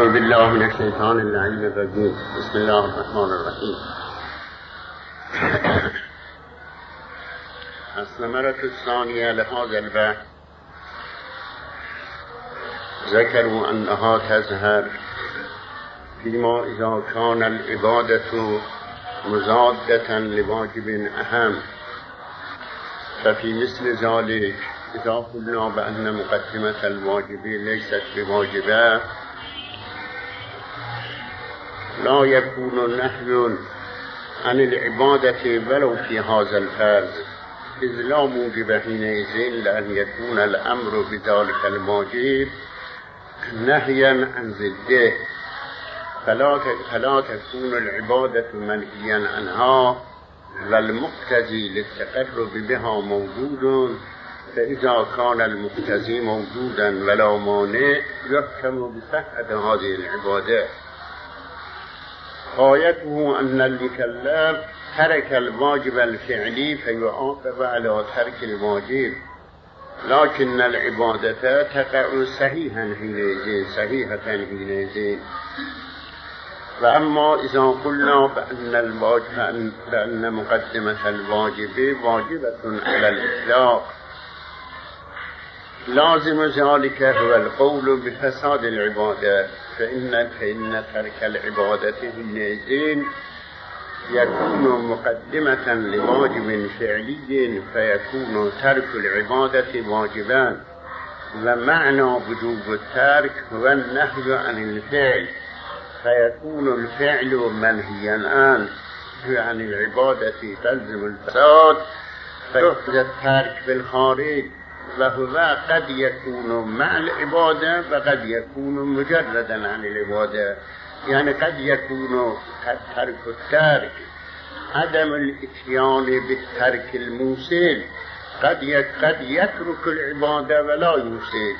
أعوذ بالله من الشيطان اللعين الرجيم. بسم الله الرحمن الرحيم. الثمرة الثانية لهذا البحث ذكروا أنها تظهر فيما إذا كان العبادة مضادة لواجب أهم، ففي مثل ذلك إذا قلنا بأن مقدمة الواجب ليست بواجبة لا يكون النهي عن العبادة ولو في هذا الفرض، إذ لا موجب حينئذ لأن يكون الأمر بذلك الواجب نهيا عن ضده، فلا تكون العبادة منهيا عنها والمقتضي للتقرب بها موجود، فإذا كان المقتضي موجودا ولا مانع يحكم بصحة هذه العبادة. غايته أن المكلف ترك الواجب الفعلي فيعاقب على ترك الواجب، لكن العبادة تقع صحيحة حينئذ. وأما إذا قلنا بأن مقدمة الواجب واجبة على الإطلاق لازم ذلك هو القول بفساد العبادة، فإن ترك العبادة حينئذ يكون مقدمة لواجب فعلي، فيكون ترك العبادة واجبا، ومعنى وجوب الترك هو النهي عن الفعل، فيكون الفعل منهيا عنه، يعني العبادة تلزم الفساد فيحدث الترك بالخارج، وهو قد يكون مع العبادة وقد يكون مجردا عن العبادة، يعني قد يكون ترك الترك عدم الاتيان بالترك الموصل، قد يترك العبادة ولا يوصل،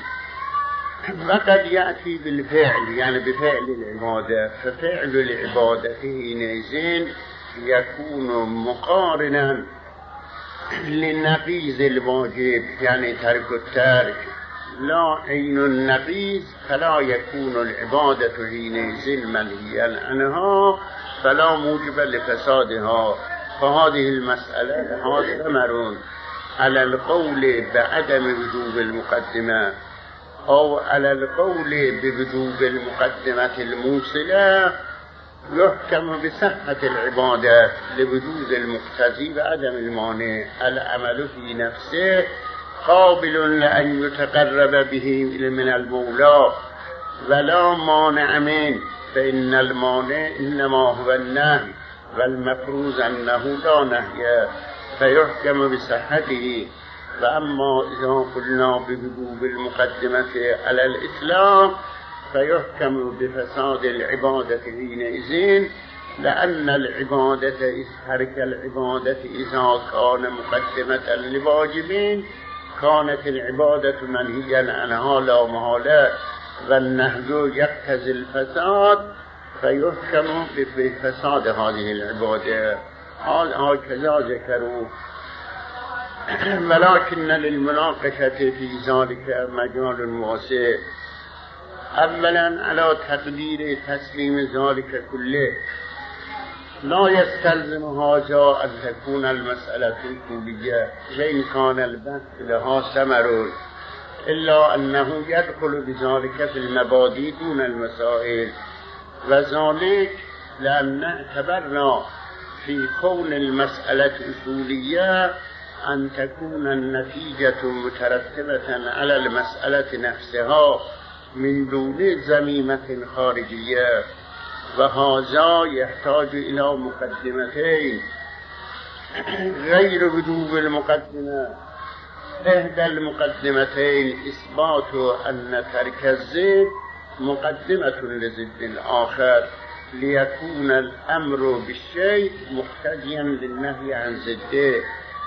وقد يأتي بالفعل يعني بفعل العبادة، ففعل العبادة حينئذ يكون مقارنا للنقيض الواجب، يعني ترك الترك لا عين النقيض، فلا يكون العبادة حينئذ منهيا عنها فلا موجب لفسادها. فهذه المسألة لها ثمر على القول بعدم وجوب المقدمة أو على القول بوجوب المقدمة الموصلة، يحكم بصحة العبادة لوجود المقتضي وعدم المانع. العمل في نفسه قابل لأن يتقرب به من المولى ولا مانع منه، فإن المانع إنما هو النهي، والمفروض أنه لا نهي، فيحكم بصحته. فأما إذا قلنا بوجوب المقدمة على الإطلاق فيحكم بفساد العبادة حينئذ، لأن العبادة ترك العبادة إذا كان مقدمة لواجبين كانت العبادة منهيا عنها لا محالة، والنهي يقتضي الفساد فيحكم بفساد هذه العبادة. هكذا ذكروا، ولكن للمناقشة في ذلك مجال واسع. أولا على تقدير تسليم ذلك كله لا يستلزم هذا أن تكون المسألة كلية، وإن كان البحث لها ثمر، إلا أنه يدخل بذلك في المبادئ دون المسائل، وذلك لأن اعتبرنا في كون المسألة أصولية أن تكون النتيجة مترتبة على المسألة نفسها من دون زميمة خارجية، وهذا يحتاج إلى مقدمتين غير وجوب المقدمة. إحدى المقدمتين إثبات أن ترك الزد مقدمة لضد الآخر، ليكون الأمر بالشيء مقتضيا للنهي عن ضده.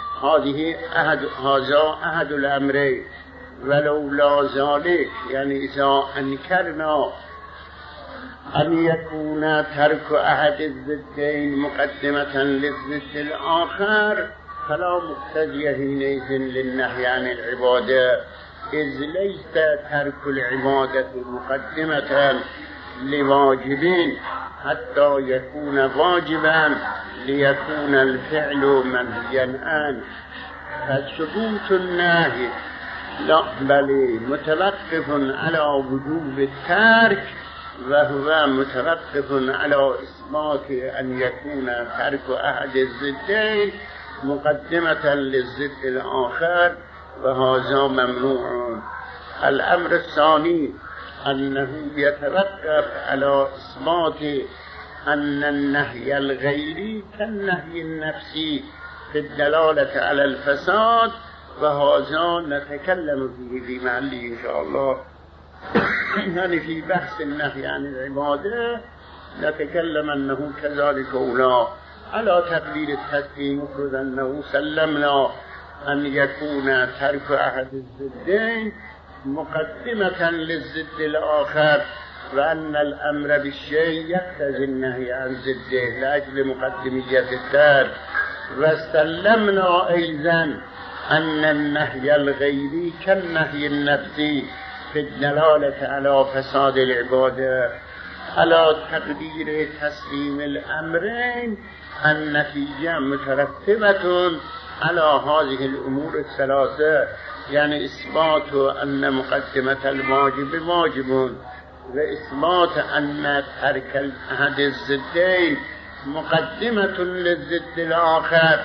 هذا أحد الأمرين، ولولا ذلك يعني إذا أنكرنا أن يكون ترك أحد الضدين مقدمة للضد الآخر فلا مقتضي حينئذ للنهي عن العبادة، إذ ليس ترك العبادة مقدمة لواجب حتى يكون واجبا ليكون الفعل منهيا عنه. فثبوت النهي لا بل متوقف على وجوب الترك، وهو متوقف على إثبات أن يكون ترك أحد الضدين مقدمة للضد الآخر، وهذا ممنوع. الأمر الثاني أنه يتوقف على إثبات أن النهي الغيري كالنهي النفسي في الدلالة على الفساد، وهذا نتكلم فيه في محله إن شاء الله. يعني في بحث النهي عن العبادة نتكلم أنه كذلك أولى على تقدير التسليم، مفرد أنه سلمنا أن يكون ترك أحد الضدين مقدمة للضد الآخر، وأن الأمر بالشيء يقتضي النهي عن ضده لأجل مقدمية الترك. وسلمنا أيضا أن النهي الغيري كالنهي النفسي في الدلالة على فساد العبادة. على تقدير تسليم الأمرين النتيجة مترتبة على هذه الأمور الثلاثة، يعني إثبات أن مقدمة الواجب واجب، وإثبات أن ترك أحد الضدين مقدمة للضد الآخر،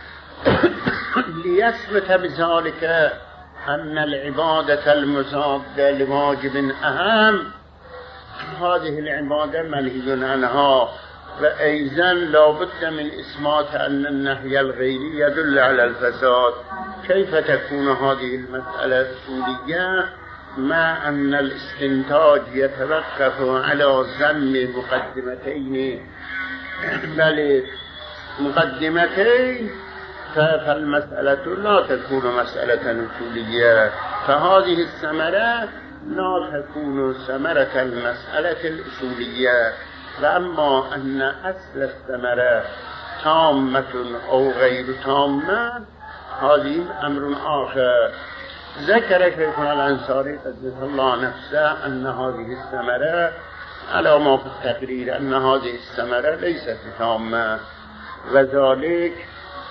ليثبت بذلك أن العبادة المضادة لواجب أهم. هذه العبادة منهي عنها. وأيضا لا بد من إثبات أن النهي الغيري يدل على الفساد. كيف تكون هذه المسألة أصولية مع أن الاستنتاج يتوقف على ذم مقدمتين، بل مقدمتين، فالمسألة لا تكون مسألة أصولية، فهذه الثمرة لا تكون ثمرة المسألة الأصولية. وأما أن أصل الثمرة تامة أو غير تامة هذه أمر آخر. ذكر شيخنا الأنصاري قدس الله نفسه أن هذه الثمرة على ما في التقرير أن هذه الثمرة ليست تامة، وذلك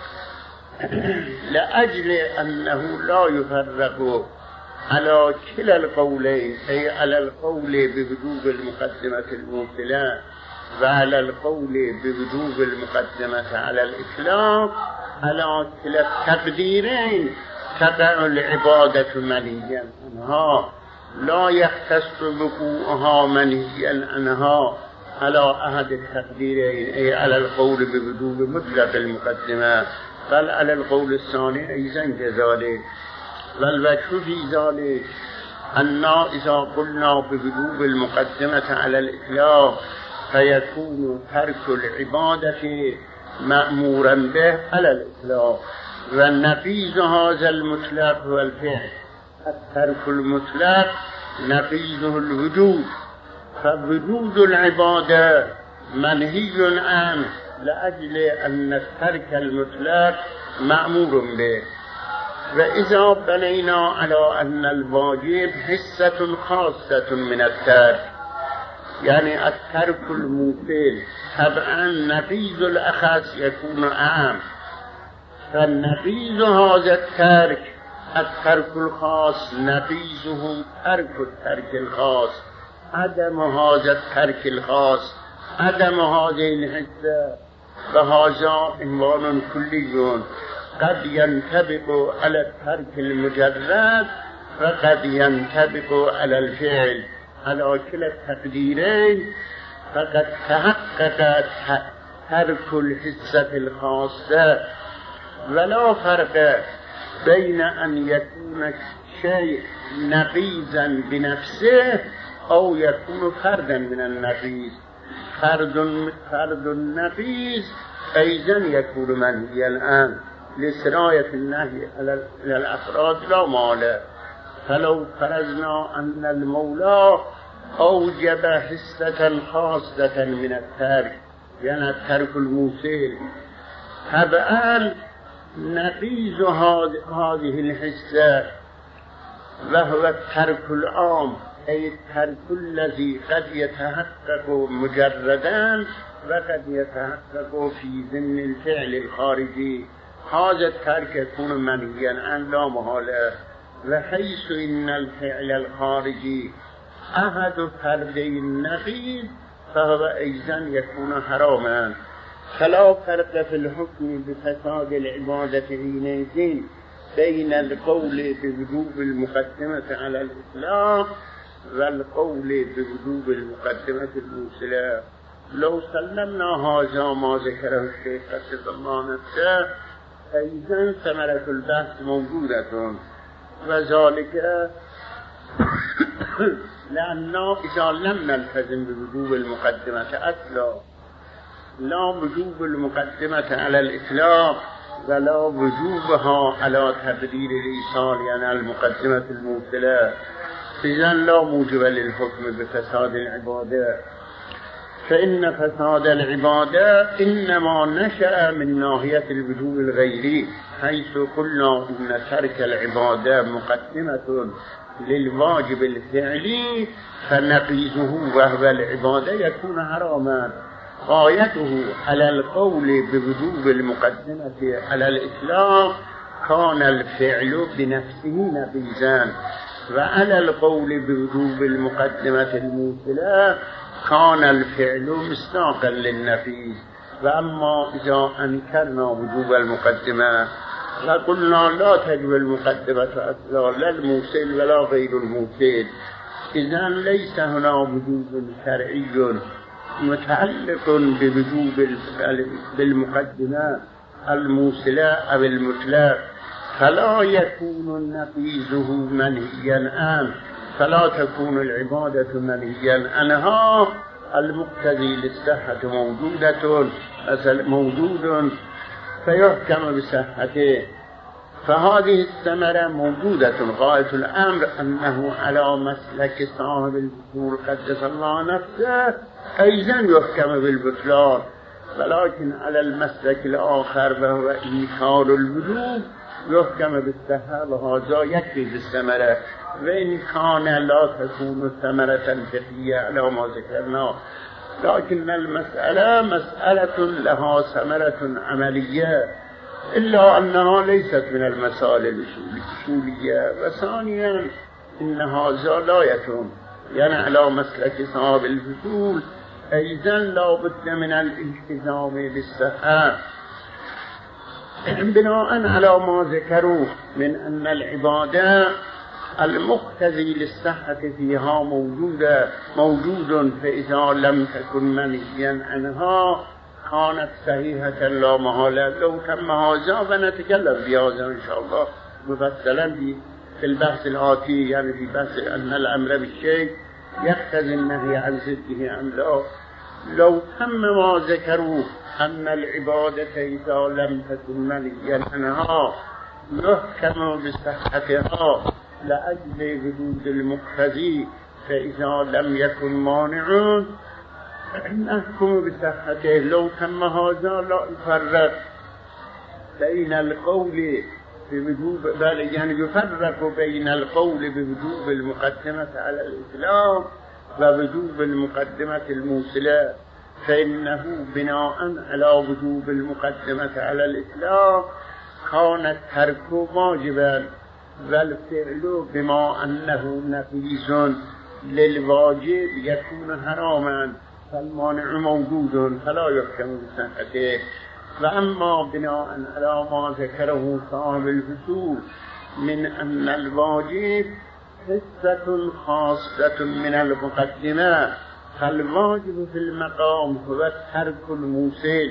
لأجل أنه لا يفرق على كلا القولين، أي على القول بوجوب المقدمة الموصلة وعلى القول بوجوب المقدمة على الإطلاق. على كلا التقديرين تقع العبادة منهيا عنها، لا يختص وقوعها منهيا عنها على أحد التقديرين، أي على القول بوجوب مطلق المقدمة، بل على القول الثاني أيضا كذلك. والوجه في ذلك أن إذا قلنا بوجوب المقدمة على الإطلاق فيكون ترك العبادة مأمورا به على الإطلاق، والنفيذ هذا المطلق هو الفعل. الترك المطلق نفيذه الوجود، فوجود العبادة منهي عنه لأجل أن الترك المطلق مأمور به. وإذا بنينا على أن الواجب حصة خاصة من الترك، يعني الترك الموصل، طبعا نفيذ الأخص يكون عام، فالنفيذ هذا الترك الخاص نفيذه ترك الترك الخاص، عدم هذا الترك الخاص عدم هذه الحصة. فهذا عنوان كلي قد ينطبق على الترك المجرد وقد ينطبق على الفعل. على كلا التقديرين فقد تحقق ترك الحصة الخاصة، ولا فرق بين أن يكون شيء نقيضا بنفسه أو يكون فردا من النقيض. فرد النقيض أيضا يكون منهيا الآن لسراية النهي على الأفراد لا مال. فلو فرضنا أن المولى أوجب حصة خاصة من الترك، يعني الترك الموصل، طبعا نقيض هذه الحصة وهو الترك العام، أي ترك الذي قد يتحقق مجردا وقد يتحقق في ضمن الفعل الخارجي. هذا الترك يكون منهيا عن لا محالة، وحيث إن الفعل الخارجي أحد فردي النقيض فهو أيضا يكون حراما. فلا فرق في الحكم بفساد العبادة حينئذ بين القول بوجوب المقدمة على الإطلاق والقول بوجوب المقدمة الموصلة. لو سلمنا هذا ما ذكره الشيخ قدس الله نفسه أيضا ثمرة البحث موجودة، وذلك لأننا إذا لم نلتزم بوجوب المقدمة أصلا، لا وجوب المقدمة على الإطلاق ولا وجوبها على تقدير الإيصال يعني المقدمة الموصلة، إذن لا موجب للحكم بفساد العبادة. فإن فساد العبادة إنما نشأ من ناحية الوجوب الغيري، حيث قلنا إن ترك العبادة مقدمة للواجب الفعلي فنقيزه وهو العبادة يكون حراما. غايته على القول بوجوب المقدمة على الإطلاق كان الفعل بنفسه نقيزا، وعلى القول بوجوب المقدمة الموصلة كان الفعل مصداقا للنفي. وأما إذا أنكرنا وجوب المقدمة فقلنا لا تجب المقدمة أصلا لا الموصل ولا غير الموصل، إذن ليس هنا وجوب شرعي متعلق بوجوب بالمقدمة الموصلة أو المطلق، فلا يكون نقيزه منهيا عنه، فلا تكون العبادة منهيا عنها. المقتضي للصحة موجود فيحكم بصحته، فهذه الثمرة موجودة. غاية الأمر أنه على مسلك صاحب الفضول قدس الله نفسه أيضا يحكم بالبطلان، ولكن على المسلك الآخر وهو إنكار الوجوب يحكم بالصحة، وهذا يكفي بالثمرة. وإن كان لا تكون ثمرة فقهية على ما ذكرنا، لكن المسألة مسألة لها ثمرة عملية، إلا أنها ليست من المسائل الأصولية. وثانيا إن هذا لا يتم يعني على مسلك صاحب الفضول أيضا لا بد من الالتزام بالصحة، بناء على ما ذكروا من أن العبادة المقتضي للصحة فيها موجود، فإذا لم تكن منهيا عنها كانت صحيحة لا محالة. لو تم هذا ونتكلم بهذا إن شاء الله مفصلا في البحث الآتي، يعني في بحث أن الأمر بالشيء يقتضي النهي عن ضده أم لا. لو تم ما ذكروا أن العبادة إذا لم تكن منهيا عنها يحكم بصحتها لأجل وجود المقتضي، فإذا لم يكن مانع نحكم بصحته. لو تم هذا لا يفرق بين القول بوجوب، بل يعني يفرق بين القول بوجوب المقدمة على الإسلام ووجوب المقدمة الموصلة، فإنه بناء على وجوب المقدمة على الإسلام كان الترك واجبا، والفعل بما أنه نقيض للواجب يكون حراما، فالمانع موجود فلا يحكم بصحته. وأما بناء على ما ذكره صاحب الفصول من أن الواجب حصة خاصة من المقدمة، فالواجب في المقام هو ترك الموصل،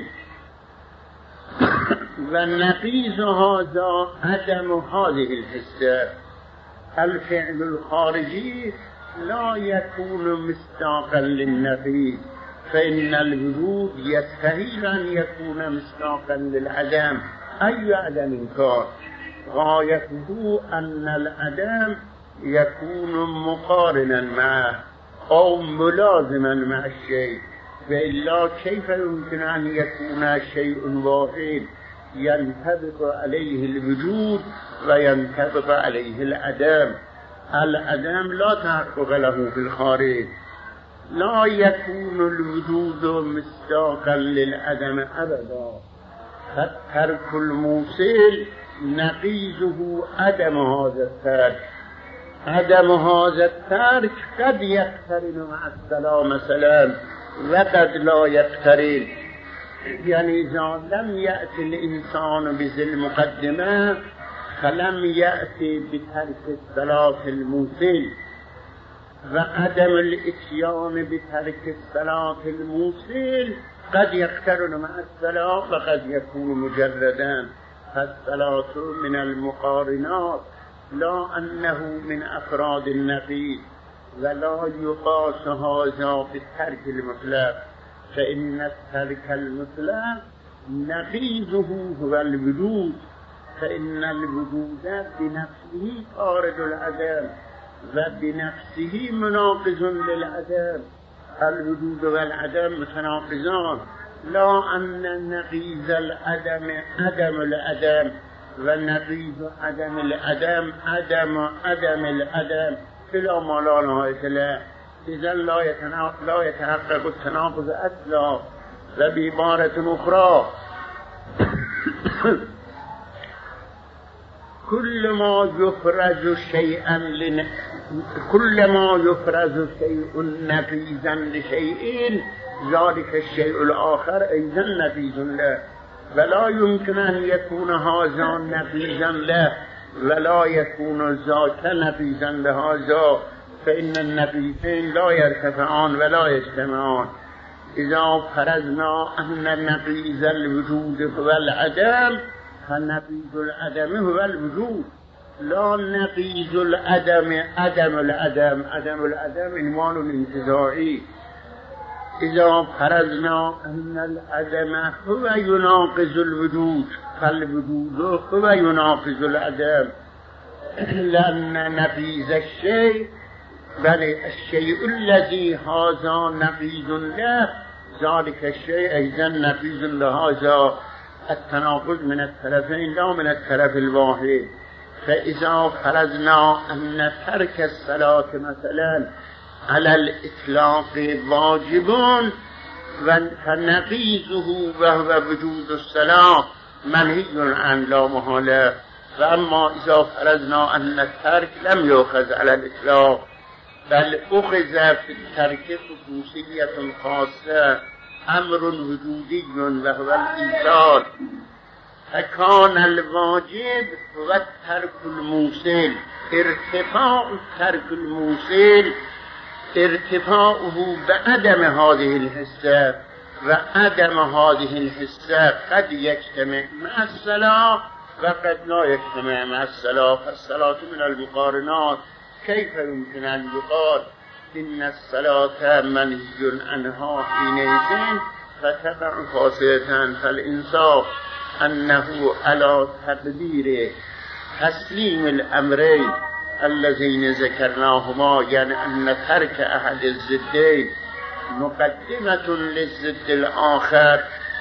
والنقيض هذا عدم هذه الحصة. الفعل الخارجي لا يكون مصداقا للنقيض، فإن الوجود يستحيل أن يكون مصداقا للعدم. أي عدم كان غايته أن العدم يكون مقارنا معه أو ملازما مع الشيء، وإلا كيف يمكن أن يكون شيء واحد ينطبق عليه الوجود وينطبق عليه العدم؟ العدم لا تحقق له في الخارج، لا يكون الوجود مصداقا للعدم ابدا. فالترك الموصل نقيضه عدم هذا الترك. عدم هذا الترك قد يقترن مع الصلاة مثلا وقد لا يقترن. يعني إذا لم يأتي الإنسان بذي المقدمة فلم يأتي بترك الصلاة الموصل، وعدم الاتيان بترك الصلاة الموصل قد يقترن مع الصلاة وقد يكون مجردا. فالصلاة من المقارنات لا أنه من أفراد النقيض، ولا يقاس هذا بالترك المطلق، فإن الترك المطلق نقيضه هو الوجود، فإن الوجود بنفسه خارج العدم وبنفسه مناقض للعدم. الوجود والعدم متناقضان، لا أن نقيض العدم عدم العدم ونقيض عدم العدم عدم العدم إلى ما لا نهاية له. إذن لا يتحقق التناقض أصلا. وبعبارة أخرى كل ما يفرز شيء نقيضا لشيء ذلك الشيء الآخر أيضا نقيض له، ولا يمكن أن يكون هذا نقيضا له ولا يكون ذاك نقيضا لهذا، فإن النقيضين لا يرتفعان ولا يجتمعان. إذا فرضنا أن نقيض الوجود هو العدم فنقيض العدم هو الوجود، لا نقيض العدم عدم العدم. عدم العدم عنوان انتزاعي. إذا فرضنا أن العدم هو يناقض الوجود فالوجود هو يناقض العدم، لأن نقيض الشيء بل الشيء الذي هذا نقيض له ذلك الشيء أيضا نقيض لهذا. التناقض من الطرفين لا من الطرف الواحد. فإذا فرضنا أن ترك الصلاة مثلا على الإطلاق واجب فنقيضه وهو وجود الصلاة منهي عن لا محالة. فأما إذا فرضنا أن الترك لم يؤخذ على الإطلاق بل أخذ في الترك خصوصية خاصة أمر وجودي وهو الإيجاد، فكان الواجب هو الترك الموصل. ارتفاع الترك الموصل ارتفاعه بعدم هذه الحسة، وعدم هذه الحسة قد يجتمع مع الصلاة وقد لا يجتمع مع الصلاة. فالصلاة من المقارنات. كيف يمكن أن يقال إن الصلاة منهي عنها حينئذ فتقع فاسدة؟ فالإنصاف أنه على تقدير تسليم الأمرين اللذين ذكرناهما، يعني أن ترك أحد الضدين مقدمة للضد الآخر،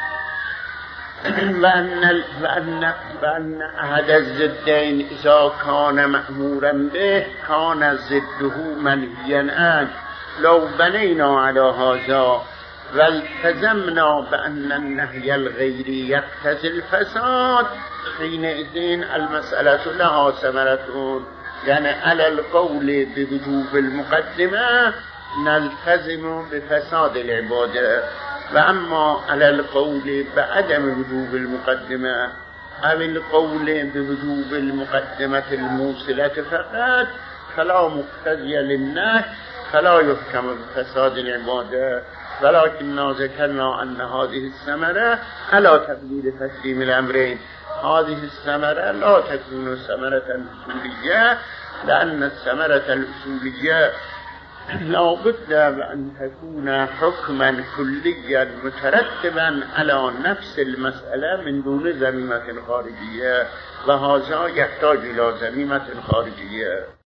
وأن أحد الضدين إذا كان مأمورا به كان ضده منهيا عنه. لو بنينا على هذا والتزمنا بأن النهي الغيري يقتضي الفساد حينئذ المسألة لها ثمرة. يعني على القول بوجوب المقدمة نلتزم بفساد العبادة، وأما على القول بعدم وجوب المقدمة أو القول بوجوب المقدمة الموصلة فقط فلا مقتضي للنهي فلا يحكم بفساد العبادة. ولكننا ذكرنا أن هذه الثمرة على تقدير تسليم الأمرين. هذه الثمرة لا تكون ثمرة أصولية، لأن الثمرة الأصولية لا بد أن تكون حكما كليا مترتبا على نفس المسألة من دون ذميمة خارجية، وهذا يحتاج إلى ذميمة خارجية.